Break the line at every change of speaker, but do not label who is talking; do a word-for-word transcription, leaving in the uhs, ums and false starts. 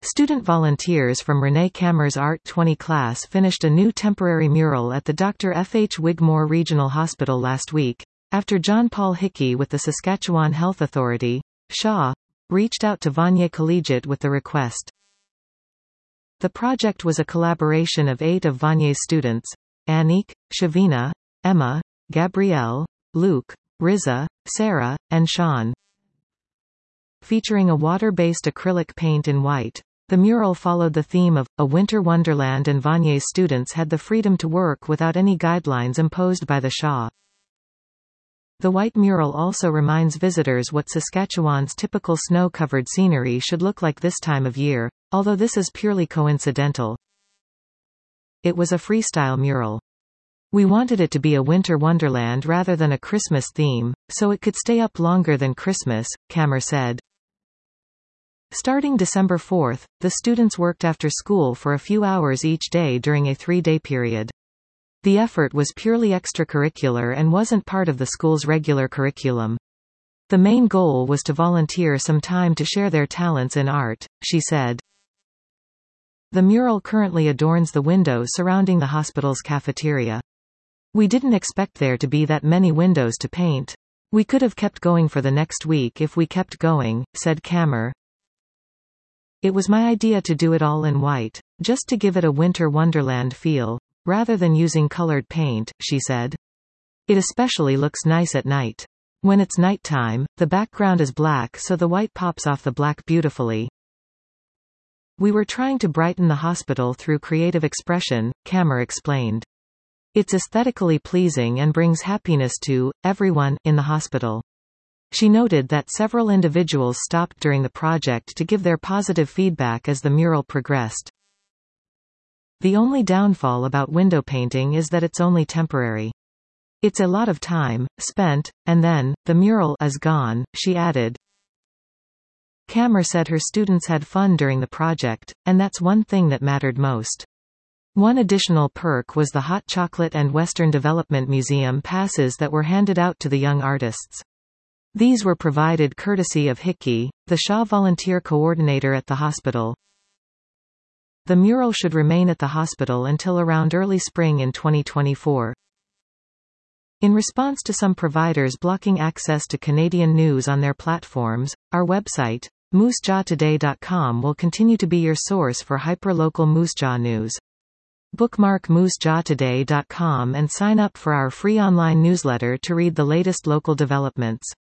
Student volunteers from Renee Kammer's Art twenty class finished a new temporary mural at the Doctor F H Wigmore Regional Hospital last week, after John Paul Hickey with the Saskatchewan Health Authority, S H A, reached out to Vanier Collegiate with the request. The project was a collaboration of eight of Vanier's students: Anique, Shavina, Emma, Gabrielle, Luke, Riza, Sarah, and Sean. Featuring a water-based acrylic paint in white, the mural followed the theme of A Winter Wonderland, and Vanier's students had the freedom to work without any guidelines imposed by the S H A. The white mural also reminds visitors what Saskatchewan's typical snow-covered scenery should look like this time of year, although this is purely coincidental. It was a freestyle mural. We wanted it to be a winter wonderland rather than a Christmas theme, so it could stay up longer than Christmas, Kammer said. Starting December fourth, the students worked after school for a few hours each day during a three-day period. The effort was purely extracurricular and wasn't part of the school's regular curriculum. The main goal was to volunteer some time to share their talents in art, she said. The mural currently adorns the windows surrounding the hospital's cafeteria. We didn't expect there to be that many windows to paint. We could have kept going for the next week if we kept going, said Kammer. It was my idea to do it all in white, just to give it a winter wonderland feel, rather than using colored paint, she said. It especially looks nice at night. When it's nighttime, the background is black, so the white pops off the black beautifully. We were trying to brighten the hospital through creative expression, Kammer explained. It's aesthetically pleasing and brings happiness to everyone in the hospital. She noted that several individuals stopped during the project to give their positive feedback as the mural progressed. The only downfall about window painting is that it's only temporary. It's a lot of time spent, and then, the mural is gone, she added. Kammer said her students had fun during the project, and that's one thing that mattered most. One additional perk was the Hot Chocolate and Western Development Museum passes that were handed out to the young artists. These were provided courtesy of Hickey, the S H A volunteer coordinator at the hospital. The mural should remain at the hospital until around early spring in twenty twenty-four. In response to some providers blocking access to Canadian news on their platforms, our website, moose jaw today dot com, will continue to be your source for hyper-local Moose Jaw news. Bookmark moose jaw today dot com and sign up for our free online newsletter to read the latest local developments.